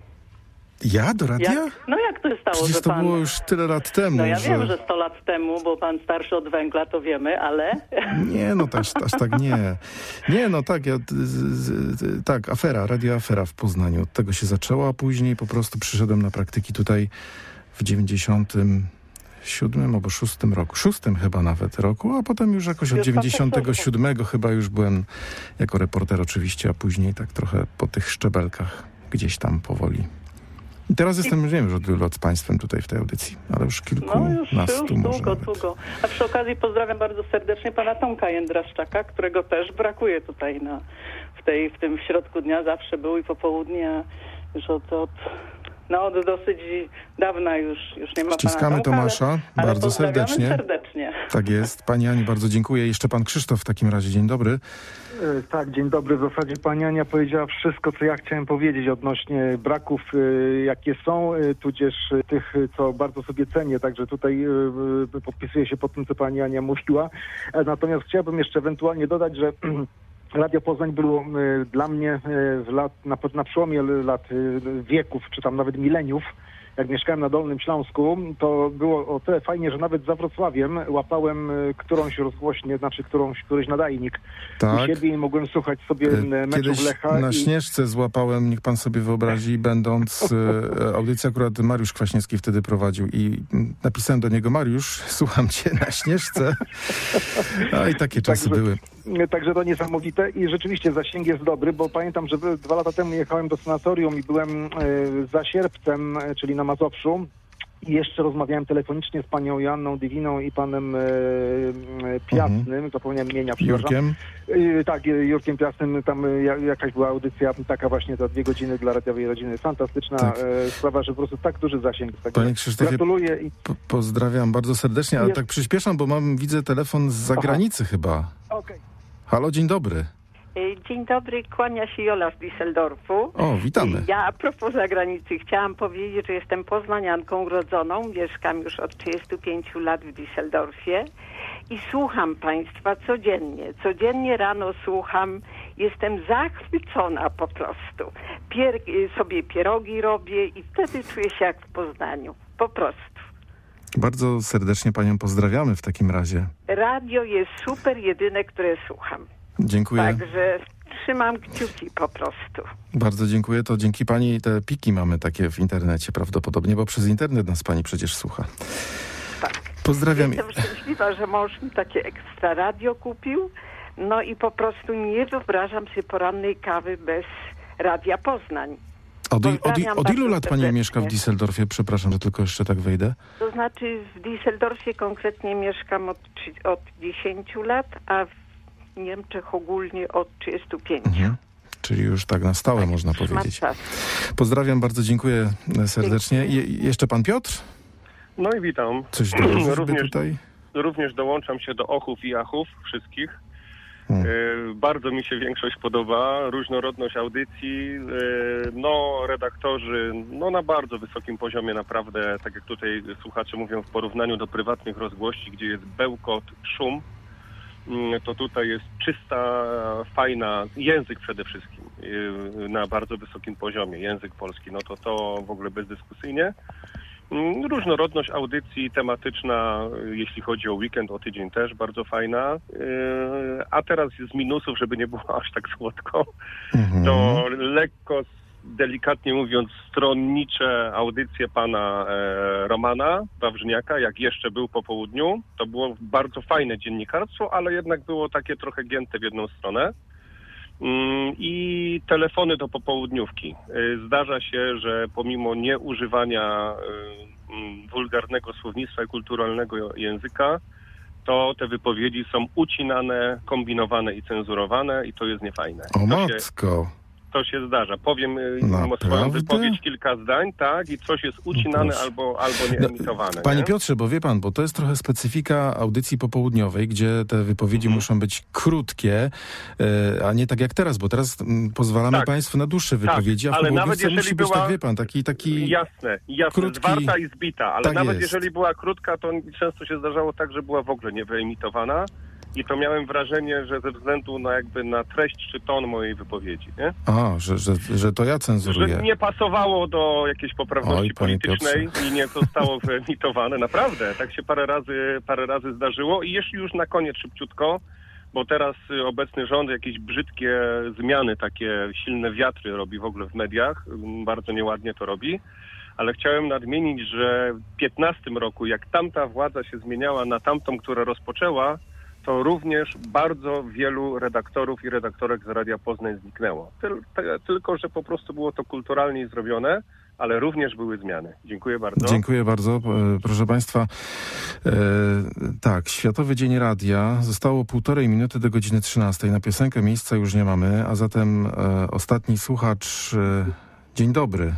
Ja? Do radia? Jak, no jak to się stało, Przecież że to pan... było już tyle lat temu, No ja że... wiem, że sto lat temu, bo pan starszy od węgla, to wiemy, ale... Nie, no aż, aż tak nie. Nie, no tak, ja, z, z, tak, afera, radioafera w Poznaniu. Od tego się zaczęło, a później po prostu przyszedłem na praktyki tutaj w dziewięćdziesiątym siódmym albo szóstym roku, szóstym chyba nawet roku, a potem już jakoś od dziewięćdziesiątego siódmego chyba już byłem jako reporter oczywiście, a później tak trochę po tych szczebelkach gdzieś tam powoli. I teraz jestem, nie wiem, że od wielu lat z państwem tutaj w tej audycji, ale już kilku No już, nas już tu może długo, nawet. długo. A przy okazji pozdrawiam bardzo serdecznie pana Tomka Jędraszczaka, którego też brakuje tutaj na, w, tej, w tym środku dnia. Zawsze był i po południu, a już od, od, no od dosyć dawna już, już nie ma Ściskamy pana Tomka, Tomasza ale, ale bardzo pozdrawiamy serdecznie. serdecznie. Tak jest. Pani Ani, bardzo dziękuję. Jeszcze pan Krzysztof w takim razie. Dzień dobry. Tak, dzień dobry. W zasadzie pani Ania powiedziała wszystko, co ja chciałem powiedzieć odnośnie braków, jakie są, tudzież tych, co bardzo sobie cenię. Także tutaj podpisuję się pod tym, co pani Ania mówiła. Natomiast chciałbym jeszcze ewentualnie dodać, że Radio Poznań było dla mnie w lat, na, na przełomie lat wieków, czy tam nawet mileniów, jak mieszkałem na Dolnym Śląsku, to było o tyle fajnie, że nawet za Wrocławiem łapałem którąś rozgłośnię, znaczy którąś, któryś nadajnik tak. u siebie i mogłem słuchać sobie meczów Kiedyś Lecha. na i... Śnieżce złapałem, niech pan sobie wyobrazi, będąc e, audycję akurat Mariusz Kwaśniewski wtedy prowadził i napisałem do niego: Mariusz, słucham cię na Śnieżce. A i takie czasy także, były. Także to niesamowite i rzeczywiście zasięg jest dobry, bo pamiętam, że dwa lata temu jechałem do sanatorium i byłem e, za Sierpcem, e, czyli na Mazowszu. I jeszcze rozmawiałem telefonicznie z panią Joanną Dywiną i panem e, Piasnym, mhm. zapomniałem imienia. Jurkiem? E, tak, Jurkiem Piasnym, tam e, jakaś była audycja, taka właśnie za dwie godziny dla radiowej rodziny. Fantastyczna tak. e, sprawa, że po prostu tak duży zasięg. Tak, panie Krzysztofie, gratuluję. I... po, pozdrawiam bardzo serdecznie, ale jest... tak przyspieszam, bo mam, widzę telefon z zagranicy Aha. chyba. Okej. Okay. Halo, dzień dobry. Dzień dobry, kłania się Jola z Düsseldorfu. O, witamy. Ja a propos zagranicy chciałam powiedzieć, że jestem poznanianką urodzoną, mieszkam już od trzydziestu pięciu lat w Düsseldorfie i słucham państwa codziennie. Codziennie rano słucham, jestem zachwycona po prostu. Pier sobie pierogi robię i wtedy czuję się jak w Poznaniu. Po prostu. Bardzo serdecznie panią pozdrawiamy w takim razie. Radio jest super, jedyne, które słucham. Dziękuję. Także trzymam kciuki po prostu. Bardzo dziękuję. To dzięki pani te piki mamy takie w internecie prawdopodobnie, bo przez internet nas pani przecież słucha. Tak. Pozdrawiam. Jestem szczęśliwa, że mąż mi takie ekstra radio kupił. No i po prostu nie wyobrażam sobie porannej kawy bez Radia Poznań. Od, od, od ilu lat pani mieszka w Düsseldorfie? Przepraszam, że tylko jeszcze tak wejdę. To znaczy w Düsseldorfie konkretnie mieszkam od, od dziesięciu lat, a w Niemczech ogólnie od trzydziestu pięciu. Mhm. Czyli już tak na stałe tak, można powiedzieć. Czas. Pozdrawiam, bardzo dziękuję serdecznie. I jeszcze pan Piotr? No i witam. Coś dobrze również, tutaj? Również dołączam się do ochów i achów wszystkich. Hmm. E, bardzo mi się większość podoba, różnorodność audycji, e, no redaktorzy no na bardzo wysokim poziomie naprawdę, tak jak tutaj słuchacze mówią, w porównaniu do prywatnych rozgłości, gdzie jest bełkot, szum, to tutaj jest czysta, fajna, język przede wszystkim e, na bardzo wysokim poziomie, język polski, no to to w ogóle bezdyskusyjnie. Różnorodność audycji tematyczna, jeśli chodzi o weekend, o tydzień też bardzo fajna. A teraz z minusów, żeby nie było aż tak słodko, mhm. to lekko, delikatnie mówiąc, stronnicze audycje pana Romana Wawrzyniaka, jak jeszcze był po południu. To było bardzo fajne dziennikarstwo, ale jednak było takie trochę gięte w jedną stronę. I telefony do popołudniówki. Zdarza się, że pomimo nieużywania wulgarnego słownictwa i kulturalnego języka, to te wypowiedzi są ucinane, kombinowane i cenzurowane i to jest niefajne. O to matko! Się, to się zdarza. Powiem Naprawdę? swoją wypowiedź kilka zdań, tak, i coś jest ucinane no albo, albo nieemitowane. No, panie nie? Piotrze, bo wie pan, bo to jest trochę specyfika audycji popołudniowej, gdzie te wypowiedzi hmm. muszą być krótkie, a nie tak jak teraz, bo teraz pozwalamy tak. państwu na dłuższe wypowiedzi, tak, a w popołudniówce musi być, była... tak wie pan, taki, taki jasne, jasne, krótki... zwarta i zbita, ale tak nawet jest. jeżeli była krótka, to często się zdarzało tak, że była w ogóle niewyemitowana. I to miałem wrażenie, że ze względu na jakby na treść czy ton mojej wypowiedzi, nie? A, że, że, że to ja cenzuruję. Że nie pasowało do jakiejś poprawności Oj, politycznej i nie zostało wyemitowane. Naprawdę, tak się parę razy, parę razy zdarzyło. I jeśli już na koniec szybciutko, bo teraz obecny rząd jakieś brzydkie zmiany, takie silne wiatry robi w ogóle w mediach, bardzo nieładnie to robi. Ale chciałem nadmienić, że w piętnastym roku, jak tamta władza się zmieniała na tamtą, która rozpoczęła, to również bardzo wielu redaktorów i redaktorek z Radia Poznań zniknęło. Tyl, t, tylko, że po prostu było to kulturalnie zrobione, ale również były zmiany. Dziękuję bardzo. Dziękuję bardzo. Proszę państwa, e, tak, Światowy Dzień Radia. Zostało półtorej minuty do godziny trzynastej. Na piosenkę miejsca już nie mamy, a zatem e, ostatni słuchacz. E, dzień dobry.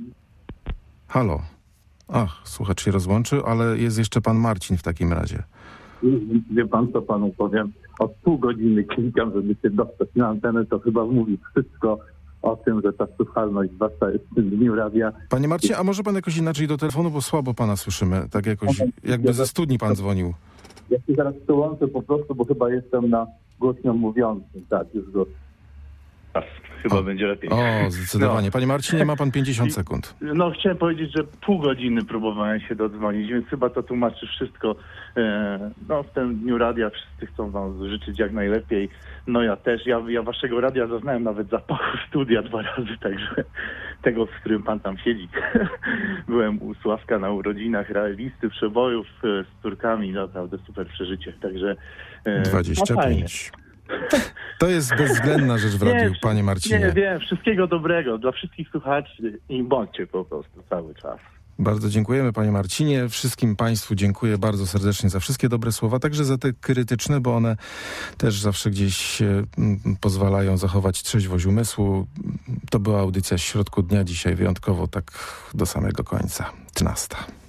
Halo. Ach, słuchacz się rozłączył, ale jest jeszcze pan Marcin w takim razie. Wie pan, co panu powiem? Od pół godziny klikam, żeby się dostać na antenę, to chyba mówi wszystko o tym, że ta słuchalność zwłaszcza jest w tym dniu radia. Panie Marcie, a może pan jakoś inaczej do telefonu, bo słabo pana słyszymy, tak jakoś, jakby ze studni pan dzwonił. Ja się zaraz przełączę po prostu, bo chyba jestem na głośno mówiącym, tak, już go... Chyba o. będzie lepiej. O, zdecydowanie. No. Panie Marcinie, ma pan pięćdziesiąt sekund. No, chciałem powiedzieć, że pół godziny próbowałem się dodzwonić, więc chyba to tłumaczy wszystko. E, no, w tym dniu radia wszyscy chcą wam życzyć jak najlepiej. No ja też. Ja, ja waszego radia zaznałem nawet zapachu studia dwa razy, także tego, w którym pan tam siedzi. Byłem u Sławka na urodzinach, listy przebojów e, z córkami. Naprawdę super przeżycie. Także e, dwadzieścia pięć. To jest bezwzględna rzecz w radiu, nie, panie Marcinie. Nie, wiem, wszystkiego dobrego dla wszystkich słuchaczy i bądźcie po prostu cały czas. Bardzo dziękujemy, panie Marcinie. Wszystkim państwu dziękuję bardzo serdecznie za wszystkie dobre słowa, także za te krytyczne, bo one też zawsze gdzieś pozwalają zachować trzeźwość umysłu. To była audycja w środku dnia, dzisiaj wyjątkowo tak do samego końca. trzynasta.